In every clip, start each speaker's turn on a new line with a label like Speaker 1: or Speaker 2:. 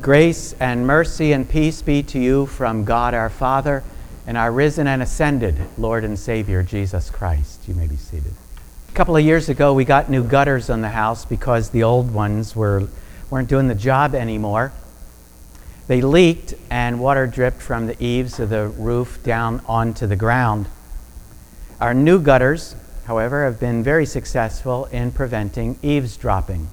Speaker 1: Grace and mercy and peace be to you from God our Father and our risen and ascended Lord and Savior, Jesus Christ. You may be seated. A couple of years ago, we got new gutters on the house because the old ones weren't doing the job anymore. They leaked and water dripped from the eaves of the roof down onto the ground. Our new gutters, however, have been very successful in preventing eavesdropping.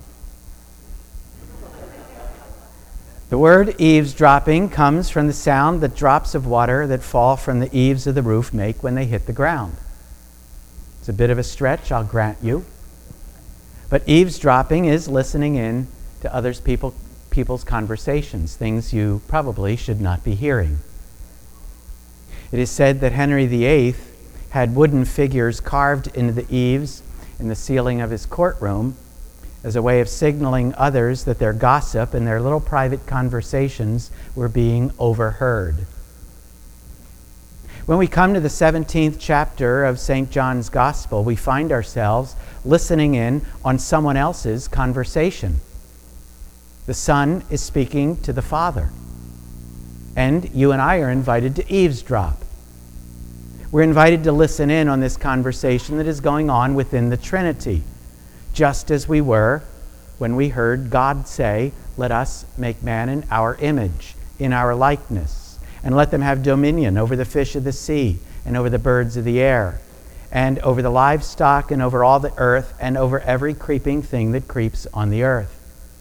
Speaker 1: The word eavesdropping comes from the sound that drops of water that fall from the eaves of the roof make when they hit the ground. It's a bit of a stretch, I'll grant you. But eavesdropping is listening in to others people's conversations, things you probably should not be hearing. It is said that Henry VIII had wooden figures carved into the eaves in the ceiling of his courtroom as a way of signaling others that their gossip and their little private conversations were being overheard. When we come to the 17th chapter of St. John's Gospel, we find ourselves listening in on someone else's conversation. The Son is speaking to the Father, and you and I are invited to eavesdrop. We're invited to listen in on this conversation that is going on within the Trinity, just as we were when we heard God say, "Let us make man in our image, in our likeness, and let them have dominion over the fish of the sea, and over the birds of the air, and over the livestock, and over all the earth, and over every creeping thing that creeps on the earth."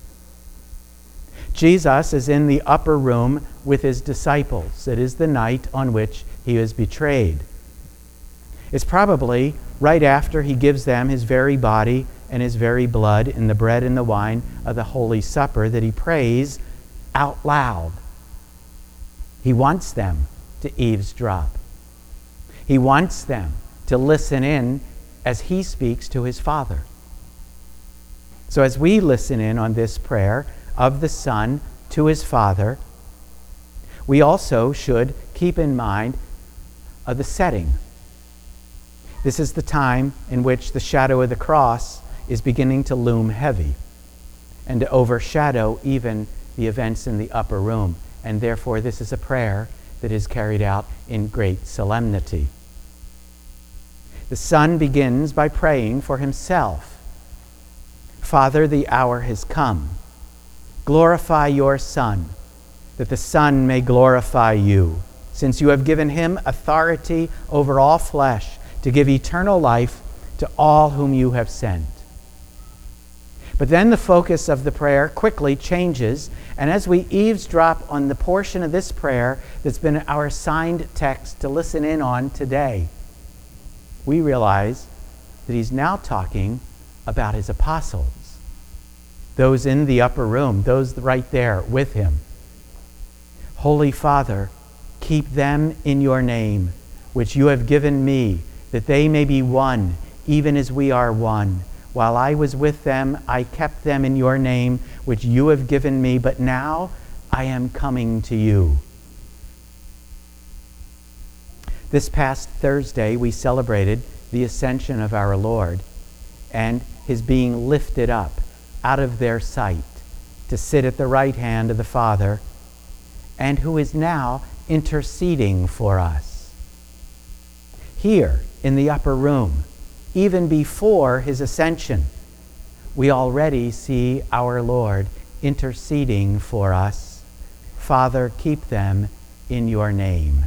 Speaker 1: Jesus is in the upper room with his disciples. It is the night on which he was betrayed. It's probably right after he gives them his very body and his very blood in the bread and the wine of the Holy Supper that he prays out loud. He wants them to eavesdrop. He wants them to listen in as he speaks to his Father. So as we listen in on this prayer of the Son to his Father, we also should keep in mind the setting. This is the time in which the shadow of the cross is beginning to loom heavy and to overshadow even the events in the upper room. And therefore, this is a prayer that is carried out in great solemnity. The Son begins by praying for himself. "Father, the hour has come. Glorify your Son, that the Son may glorify you, since you have given him authority over all flesh to give eternal life to all whom you have sent." But then the focus of the prayer quickly changes, and as we eavesdrop on the portion of this prayer that's been our assigned text to listen in on today, we realize that he's now talking about his apostles, those in the upper room, those right there with him. "Holy Father, keep them in your name, which you have given me, that they may be one, even as we are one. While I was with them, I kept them in your name, which you have given me, but now I am coming to you." This past Thursday, we celebrated the ascension of our Lord and his being lifted up out of their sight to sit at the right hand of the Father, and who is now interceding for us. Here in the upper room, even before his ascension, we already see our Lord interceding for us. "Father, keep them in your name."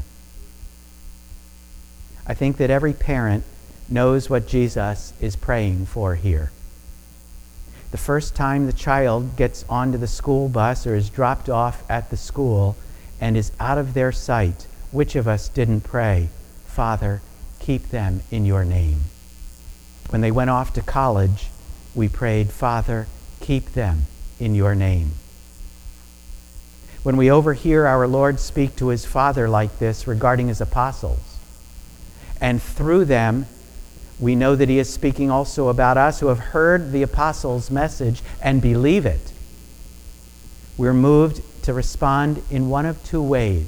Speaker 1: I think that every parent knows what Jesus is praying for here. The first time the child gets onto the school bus or is dropped off at the school and is out of their sight, which of us didn't pray, "Father, keep them in your name"? When they went off to college, we prayed, "Father, keep them in your name." When we overhear our Lord speak to his Father like this regarding his apostles, and through them, we know that he is speaking also about us who have heard the apostles' message and believe it, we're moved to respond in one of two ways.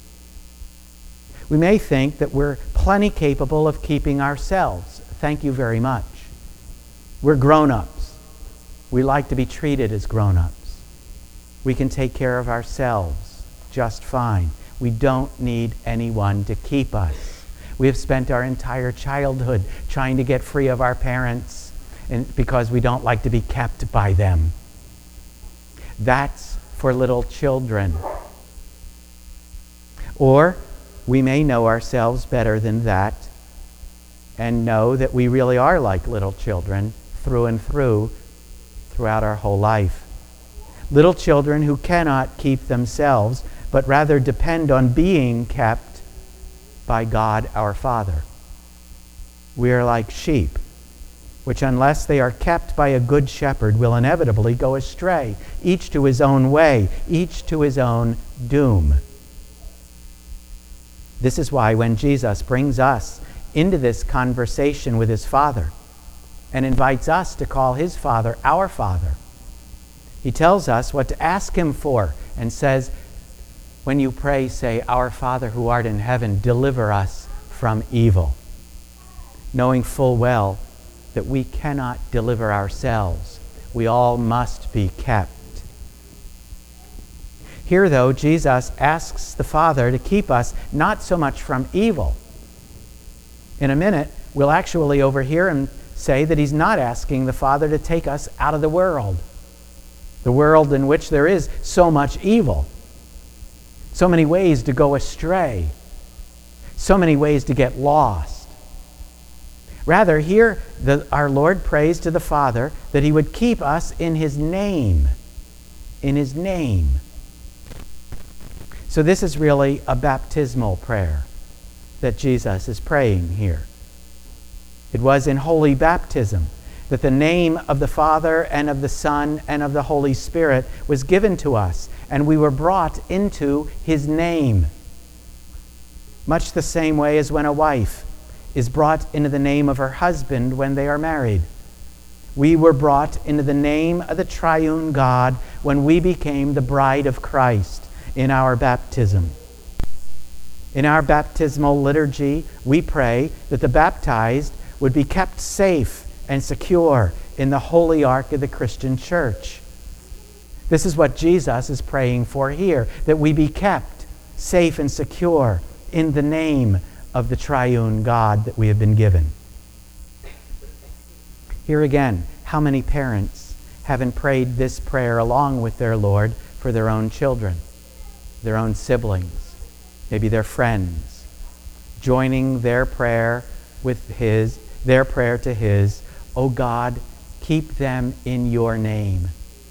Speaker 1: We may think that we're plenty capable of keeping ourselves. Thank you very much. We're grown-ups. We like to be treated as grown-ups. We can take care of ourselves just fine. We don't need anyone to keep us. We have spent our entire childhood trying to get free of our parents because we don't like to be kept by them. That's for little children. Or we may know ourselves better than that and know that we really are like little children through and through, throughout our whole life. Little children who cannot keep themselves, but rather depend on being kept by God our Father. We are like sheep, which unless they are kept by a good shepherd will inevitably go astray, each to his own way, each to his own doom. This is why when Jesus brings us into this conversation with his Father and invites us to call his Father our Father, he tells us what to ask him for and says, when you pray, say, "Our Father who art in heaven, deliver us from evil," knowing full well that we cannot deliver ourselves. We all must be kept. Here, though, Jesus asks the Father to keep us not so much from evil. In a minute, we'll actually overhear him say that he's not asking the Father to take us out of the world in which there is so much evil, so many ways to go astray, so many ways to get lost. Rather, here our Lord prays to the Father that he would keep us in his name. In his name. So this is really a baptismal prayer that Jesus is praying here. It was in holy baptism that the name of the Father and of the Son and of the Holy Spirit was given to us, and we were brought into his name. Much the same way as when a wife is brought into the name of her husband when they are married. We were brought into the name of the triune God when we became the bride of Christ in our baptism. In our baptismal liturgy, we pray that the baptized would be kept safe and secure in the holy ark of the Christian church. This is what Jesus is praying for here, that we be kept safe and secure in the name of the triune God that we have been given. Here again, how many parents haven't prayed this prayer along with their Lord for their own children, their own siblings, maybe their friends, joining their prayer with his, their prayer to his, "O God, keep them in your name."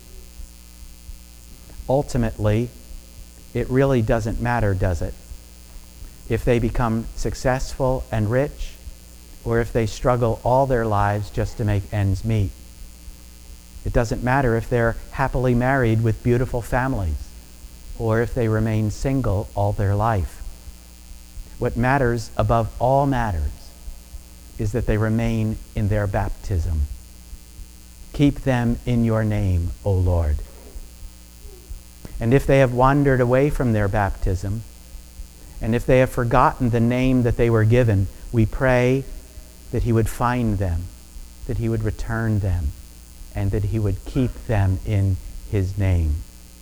Speaker 1: Ultimately, it really doesn't matter, does it? If they become successful and rich, or if they struggle all their lives just to make ends meet. It doesn't matter if they're happily married with beautiful families, or if they remain single all their life. What matters above all matters is that they remain in their baptism. Keep them in your name, O Lord. And if they have wandered away from their baptism, and if they have forgotten the name that they were given, we pray that he would find them, that he would return them, and that he would keep them in his name.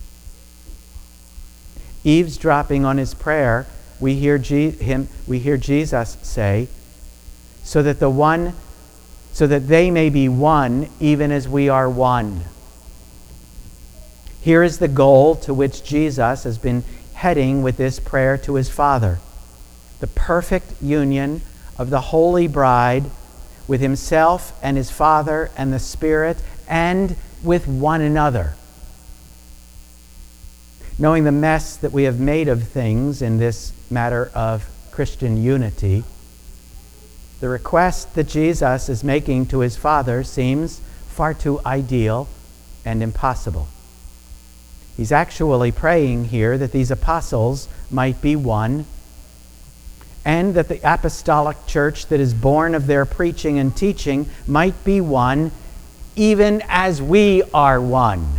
Speaker 1: Eavesdropping on his prayer, we hear Jesus say, so that they may be one, even as we are one. Here is the goal to which Jesus has been heading with this prayer to his Father: the perfect union of the holy bride with himself and his Father and the Spirit, and with one another. Knowing the mess that we have made of things in this matter of Christian unity, the request that Jesus is making to his Father seems far too ideal and impossible. He's actually praying here that these apostles might be one, and that the apostolic church that is born of their preaching and teaching might be one, even as we are one.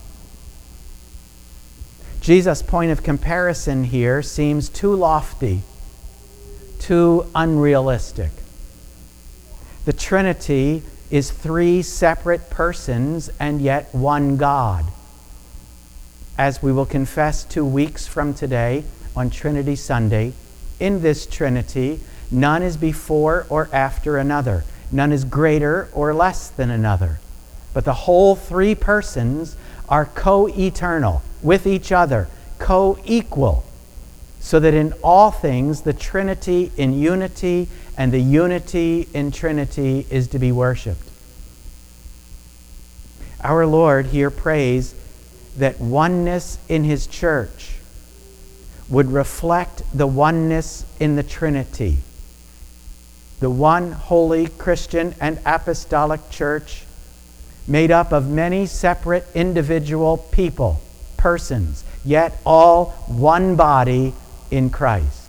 Speaker 1: Jesus' point of comparison here seems too lofty, too unrealistic. The Trinity is three separate persons and yet one God. as we will confess 2 weeks from today on Trinity Sunday, in this Trinity, none is before or after another. None is greater or less than another. But the whole three persons are co-eternal with each other, co-equal, so that in all things the Trinity in unity and the unity in Trinity is to be worshipped. Our Lord here prays that oneness in his church would reflect the oneness in the Trinity. The one holy Christian and apostolic church made up of many separate individual people, persons, yet all one body in Christ.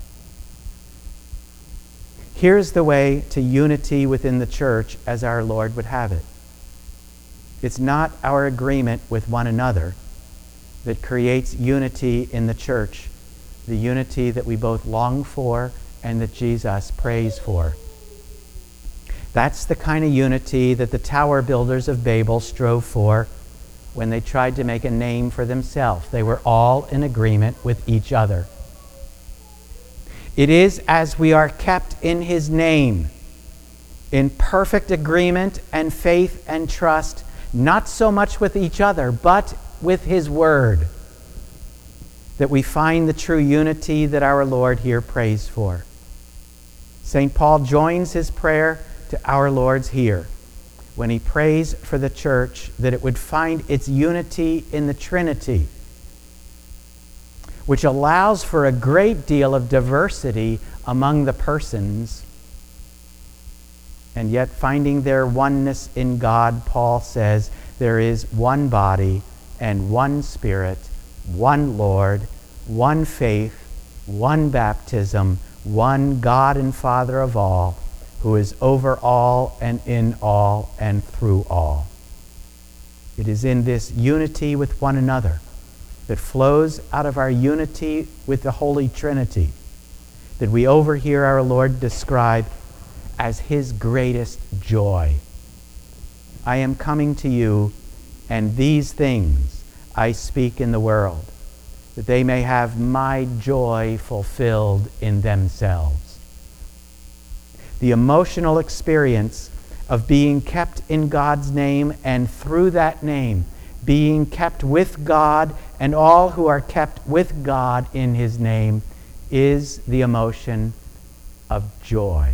Speaker 1: Here's the way to unity within the church as our Lord would have it. It's not our agreement with one another that creates unity in the church, the unity that we both long for and that Jesus prays for. That's the kind of unity that the tower builders of Babel strove for when they tried to make a name for themselves. They were all in agreement with each other. It is as we are kept in his name, in perfect agreement and faith and trust, not so much with each other, but with his word, that we find the true unity that our Lord here prays for. St. Paul joins his prayer to our Lord's here when he prays for the church that it would find its unity in the Trinity, which allows for a great deal of diversity among the persons, and yet finding their oneness in God. Paul says there is one body and one Spirit, one Lord, one faith, one baptism, one God and Father of all, who is over all and in all and through all. It is in this unity with one another that flows out of our unity with the Holy Trinity that we overhear our Lord describe as his greatest joy. I am coming to you, and these things I speak in the world, that they may have my joy fulfilled in themselves. The emotional experience of being kept in God's name, and through that name, being kept with God and all who are kept with God in his name, is the emotion of joy.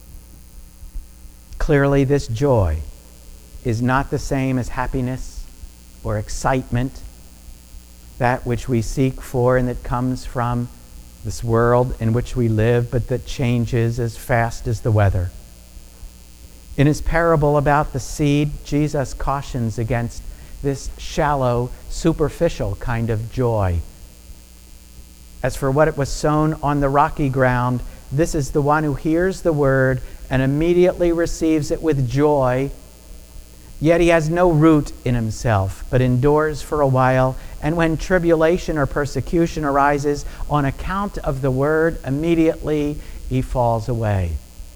Speaker 1: Clearly, this joy is not the same as happiness or excitement, that which we seek for and that comes from this world in which we live, but that changes as fast as the weather. In his parable about the seed, Jesus cautions against this shallow, superficial kind of joy. As for what it was sown on the rocky ground, this is the one who hears the word and immediately receives it with joy, yet he has no root in himself, but endures for a while, and when tribulation or persecution arises on account of the word, immediately he falls away.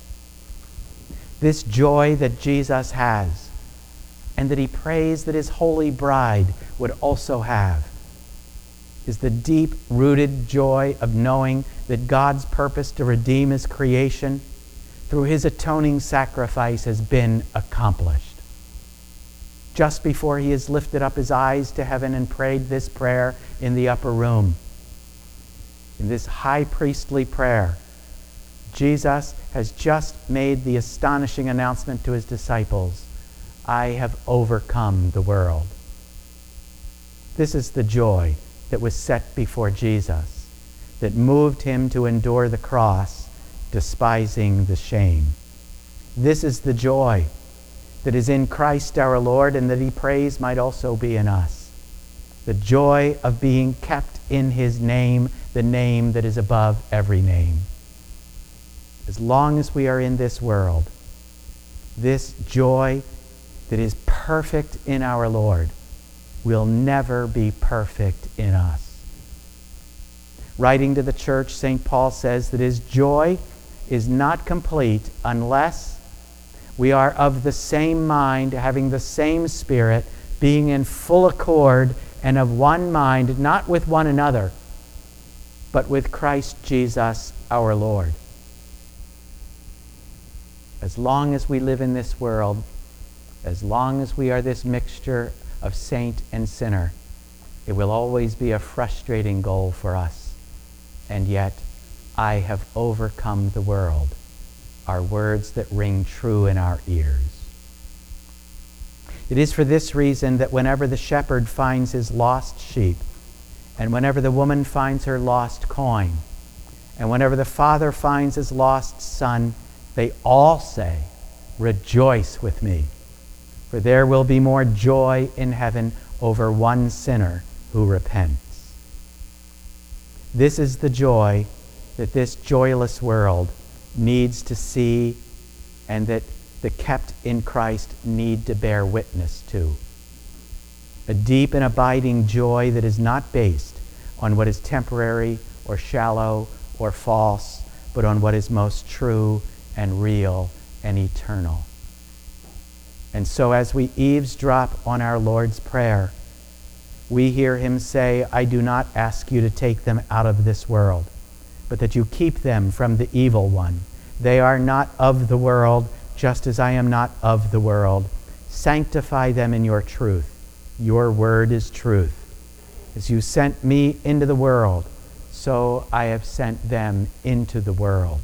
Speaker 1: This joy that Jesus has, and that he prays that his holy bride would also have, is the deep-rooted joy of knowing that God's purpose to redeem his creation through his atoning sacrifice has been accomplished. Just before he has lifted up his eyes to heaven and prayed this prayer in the upper room, in this high priestly prayer, Jesus has just made the astonishing announcement to his disciples, I have overcome the world. This is the joy that was set before Jesus, that moved him to endure the cross, despising the shame. This is the joy that is in Christ our Lord, and that he prays might also be in us. The joy of being kept in his name, the name that is above every name. As long as we are in this world, this joy that is perfect in our Lord will never be perfect in us. Writing to the church, St. Paul says that his joy is not complete unless we are of the same mind, having the same spirit, being in full accord and of one mind, not with one another, but with Christ Jesus our Lord. As long as we live in this world, as long as we are this mixture of saint and sinner, it will always be a frustrating goal for us. And yet, I have overcome the world, are words that ring true in our ears. It is for this reason that whenever the shepherd finds his lost sheep, and whenever the woman finds her lost coin, and whenever the father finds his lost son, they all say, "Rejoice with me, for there will be more joy in heaven over one sinner who repents." This is the joy that this joyless world needs to see, and that the kept in Christ need to bear witness to. A deep and abiding joy that is not based on what is temporary or shallow or false, but on what is most true and real and eternal. And so as we eavesdrop on our Lord's Prayer, we hear him say, "I do not ask you to take them out of this world, but that you keep them from the evil one. They are not of the world, just as I am not of the world. Sanctify them in your truth. Your word is truth. As you sent me into the world, so I have sent them into the world."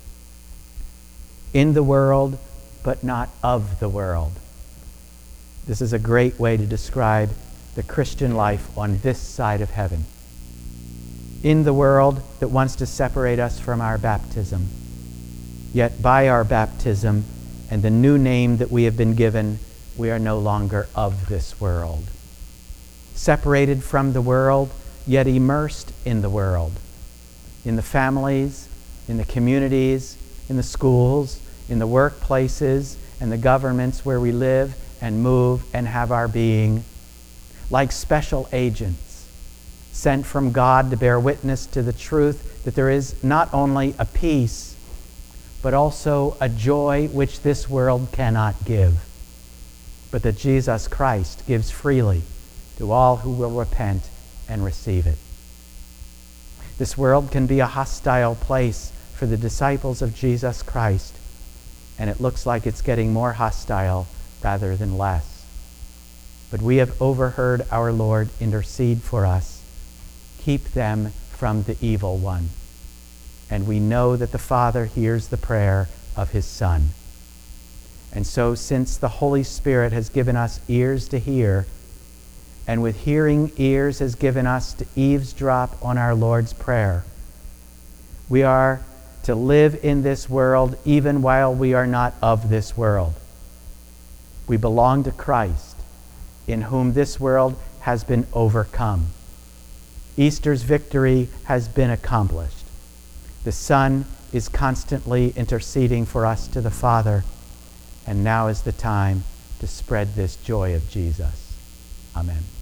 Speaker 1: In the world, but not of the world. This is a great way to describe the Christian life on this side of heaven. In the world that wants to separate us from our baptism, yet by our baptism and the new name that we have been given, we are no longer of this world. Separated from the world, yet immersed in the world. In the families, in the communities, in the schools, in the workplaces, and the governments where we live and move and have our being. Like special agents, sent from God to bear witness to the truth that there is not only a peace, but also a joy which this world cannot give, but that Jesus Christ gives freely to all who will repent and receive it. This world can be a hostile place for the disciples of Jesus Christ, and it looks like it's getting more hostile rather than less. But we have overheard our Lord intercede for us. Keep them from the evil one. And we know that the Father hears the prayer of his Son. And so, since the Holy Spirit has given us ears to hear, and with hearing ears has given us to eavesdrop on our Lord's Prayer, we are to live in this world even while we are not of this world. We belong to Christ, in whom this world has been overcome. Easter's victory has been accomplished. The Son is constantly interceding for us to the Father, and now is the time to spread this joy of Jesus. Amen.